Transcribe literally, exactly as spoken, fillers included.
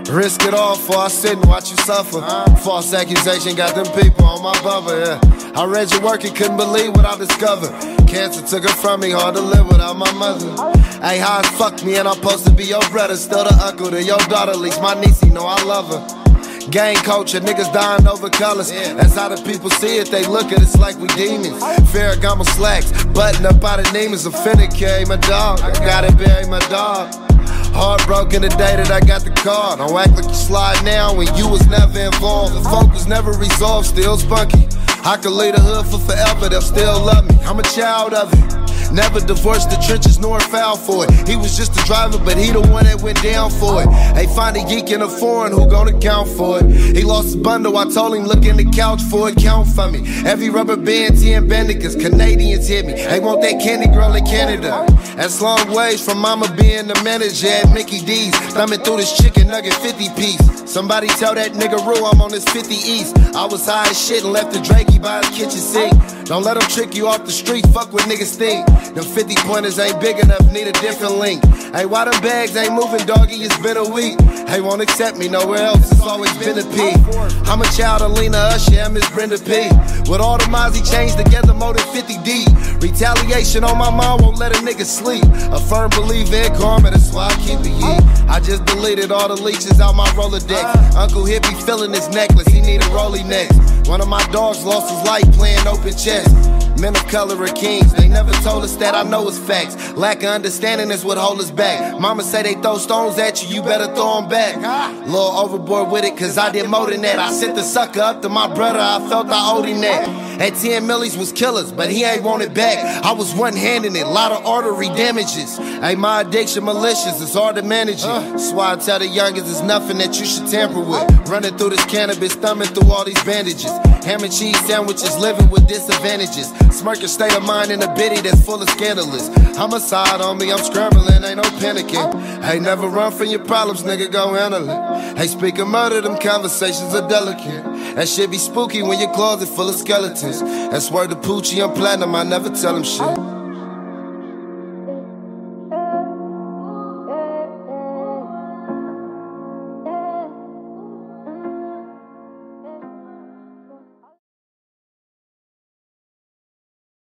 Risk it all before I sit and watch you suffer. False accusation got them people on my bumper, yeah. I read your work and couldn't believe what I discovered. Cancer took it from me, hard to live without my mother. Hey, how it fucked me and I'm supposed to be your brother. Still the uncle to your daughter, at least my niece, you know I love her. Gang culture, niggas dying over colors. That's how the people see it, they look at us like we demons. Ferragamo slacks, button up out of Neiman's. I'm finna carry my dog, I gotta bury my dog. Heartbroken the day that I got the car. Don't act like you slide now when you was never involved. The focus never resolved, still spunky. I could leave the hood for forever, they'll still love me. I'm a child of it. Never divorced the trenches nor foul for it. He was just a driver, but he the one that went down for it. Hey, find a geek in a foreign who gon' account for it. He lost his bundle, I told him look in the couch for it, count for me. Every rubber band, ten bandicas, Canadians hit me. They want that candy girl in Canada. That's long ways from mama being the manager at Mickey D's. Thumbing through this chicken nugget fifty piece. Somebody tell that nigga Rue I'm on this fifty East. I was high as shit and left the Drakey by his kitchen sink. Don't let them trick you off the street, fuck what niggas think. Them fifty pointers ain't big enough, need a different link. Hey, why them bags ain't moving, doggy, it's been a week. Hey, won't accept me nowhere else, it's always been a P. I'm a child of Lena Usher and Miss Brenda P. With all the Mozzie chains together, more than fifty D. Retaliation on my mom won't let a nigga sleep. A firm believer in karma, that's why I keep it ye. I just deleted all the leeches out my Rolodex. Uncle Hippie feeling his necklace, he need a rollie next. One of my dogs lost his life playing open chess. Men of color are kings, they never told us that, I know it's facts. Lack of understanding is what hold us back. Mama say they throw stones at you, you better throw them back. Little overboard with it, cause I did more than that. I sent the sucker up to my brother, I felt I owed him that. At ten millies was killers, but he ain't want it back. I was one-handing it, lot of artery damages. Hey, my addiction malicious, it's hard to manage it. That's why I tell the youngest it's nothing that you should tamper with. Running through this cannabis, thumbing through all these bandages. Ham and cheese sandwiches, living with disadvantages. Smirking state of mind in a biddy that's full of scandalous. Homicide on me, I'm scrambling, ain't no panicking. Hey, never run from your problems, nigga, go handle it. Hey, speak of murder, them conversations are delicate. That shit be spooky when your closet full of skeletons. That's word to Poochie, I'm platinum, I never tell him shit.